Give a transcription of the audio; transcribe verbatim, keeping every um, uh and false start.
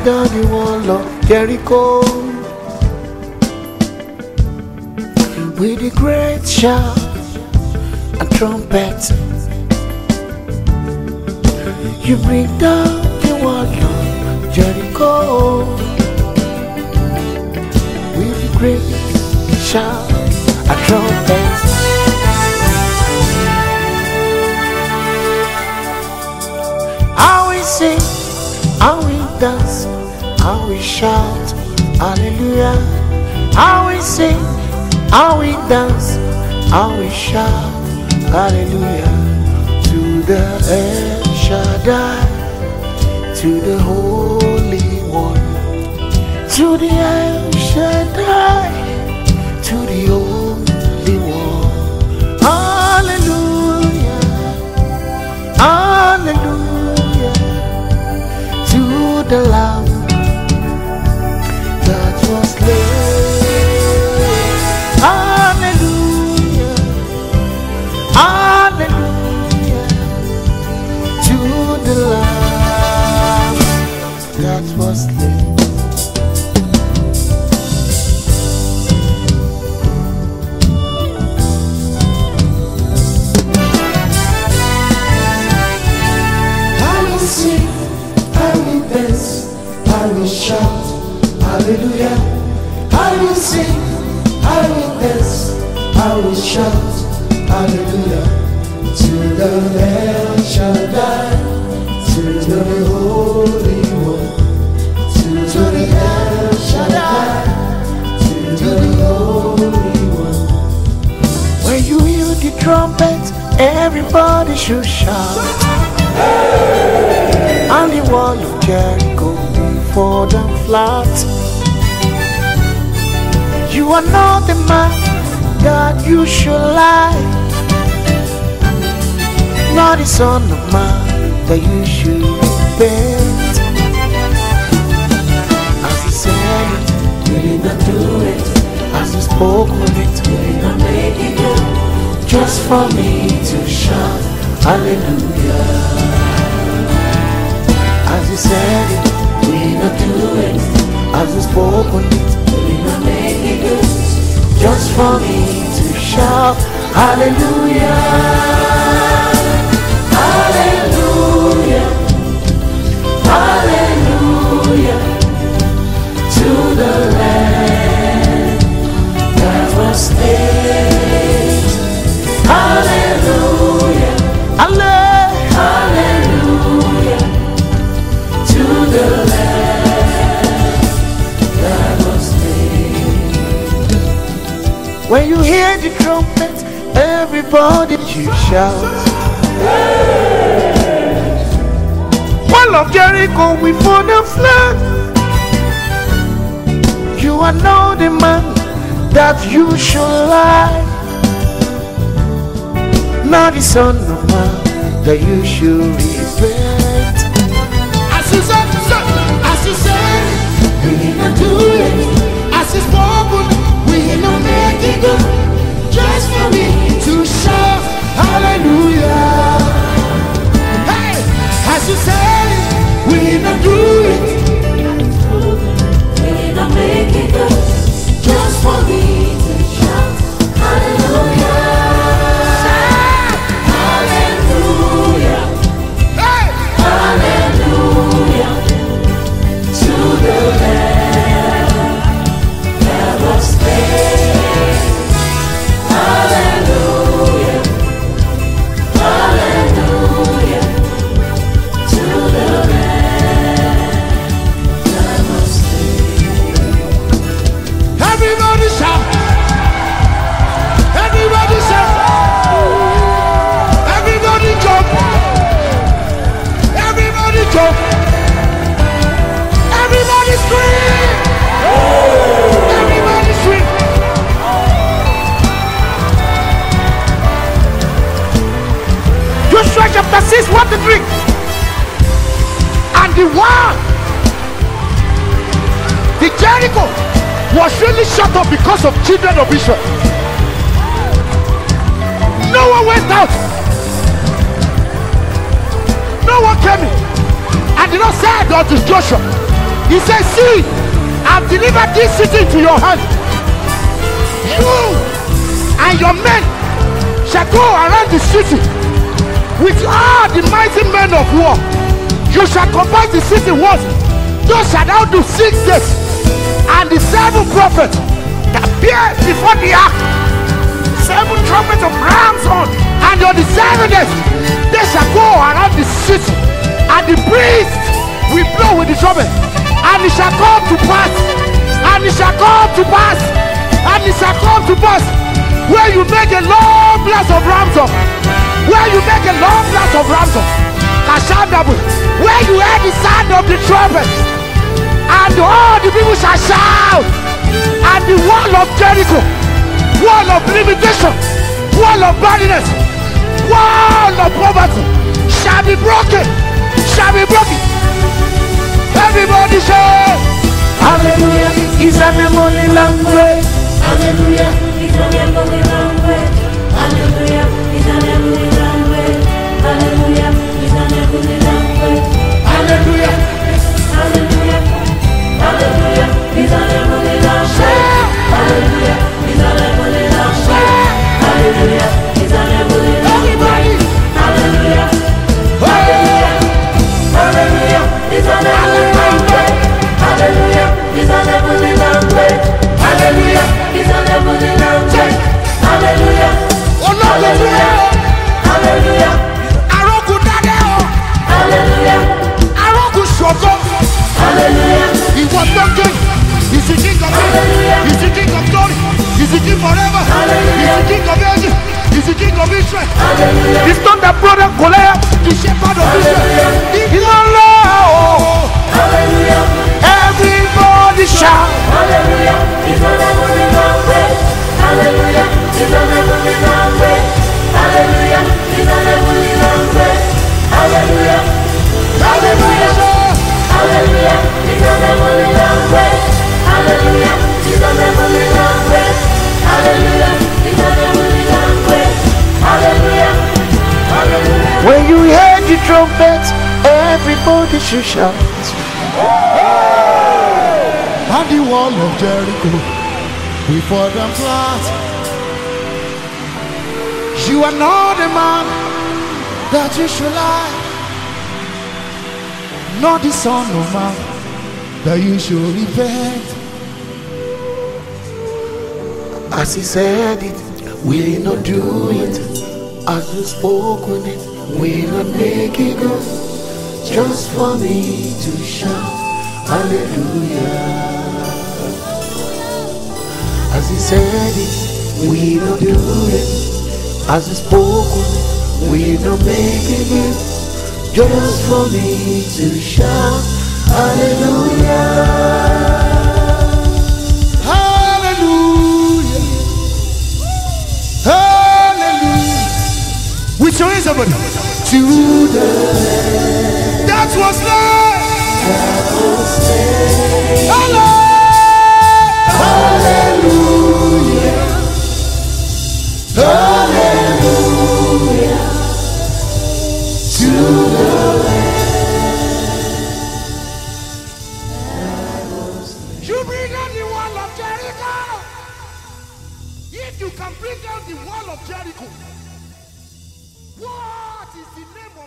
down the wall of Jericho with a great shout and trumpet. You bring down the wall of Jericho with a great shout and trumpet. I will sing, I will dance, I will shout, hallelujah. I will sing, I will dance, I will shout, hallelujah. To the El Shaddai, to the Holy One, to the El Shaddai, to the Holy One. Hallelujah, hallelujah. To the Lamb that was slain. Hallelujah, hallelujah. To the Lamb that was slain. I will sing, I will dance, I will shout, hallelujah. I will sing, I will dance, I will shout, hallelujah. To the El Shaddai, to the Holy One, to, to the El Shaddai, to, to the Holy One. When you hear the trumpet, everybody should shout. And the wall of Jericho before them flat. You are not the man that you should lie, not the son of man that you should repent. As he said it, we did not do it. As he spoke of it, we did not make it good. Just for me to shout, hallelujah. As he said it, we did not do it. As he spoke on it, we did not make it good. Just for me to shout, hallelujah, hallelujah, hallelujah. To the Lamb that was slain. Hallelujah, hallelujah. To the Lamb that was slain. When you hear the trumpet, everybody you shout. Wall of Jericho before the flood. You are not the man that you should lie, not the son of man that you should repent. As you said, as you said, we did not do it. As it's spoken, we did not make it good. Just for me to shout, hallelujah. Hey, as you said, we did not do it. We did not make it good. Just for me to shout, hallelujah. Hallelujah. Hey, hallelujah. To the Lamb that was slain. Hallelujah, hallelujah. To the Lamb that was slain. Everybody shout! Everybody shout! Everybody jump! Everybody jump! Everybody scream! Everybody scream! Joshua chapter six, one to three. And the wall, the Jericho, was really shut up because of children of Israel. No one went out. No one came in. And did not say unto Joshua, He says, see, I've delivered this city into your hand. You and your men shall go around the city with all the mighty men of war. You shall compass the city once. Thus shalt thou do six days. And the seven prophets that appear before the ark, seven trumpets of ram's horn, and on the seven days they shall go around the city, and the priest will blow with the trumpet, and it shall come to pass, and it shall come to pass, and it shall come to pass, where you make a long blast of ram's horn, where you make a long blast of ram's horn, Kashandabu, where you hear the sound of the trumpet, and all the people shall shout, and the wall of Jericho, wall of limitation, wall of barrenness, wall of poverty shall be broken, shall be broken. Everybody shout, hallelujah, is an heavenly language. Hallelujah, is an heavenly language. Hallelujah, is an heavenly language. Hallelujah, is an heavenly language. Hallelujah, hallelujah, hallelujah, is an heavenly language. Hallelujah, is an heavenly language. Hallelujah, is an heavenly language. Hallelujah, hallelujah, hallelujah, is an heavenly language. Hallelujah, is an heavenly language. Hallelujah, is an heavenly language. Hallelujah, hallelujah, hallelujah. Aroku dadeo, Hallelujah, Aroku shogo, hallelujah. he was not king. He's the king of Hallelujah. kings. He's the king of glory. He's the king forever. Hallelujah. He's the king of ages. He's the king of Israel. Hallelujah. He's not the brother Goliath, the shepherd of Israel. He's not Lord. Hallelujah. Everybody shout. Hallelujah. He's an heavenly language. Hallelujah. He's an heavenly language. Hallelujah. He's an heavenly language. Hallelujah. Hallelujah. Hallelujah. He's an heavenly language. Hallelujah. He's an heavenly language. Hallelujah. He's an heavenly language. Hallelujah. Hallelujah. When you hear the trumpet, everybody should shout. And the wall of Jericho before them flat. You are not a man that you should lie, not the son of man That you should repent. As he said it, will he not do it? As he spoken it, will he not make it good? Just for me to shout hallelujah. As he said it, will he not do it? As he spoken it, will he not make it good? Just for me to shout hallelujah. Hallelujah. Hallelujah. with your hands, somebody. To the land. That was love. That was saved. Hello. Hallelujah. Hallelujah. To the You bring down the wall of Jericho. If you can bring down the wall of Jericho, what is the name of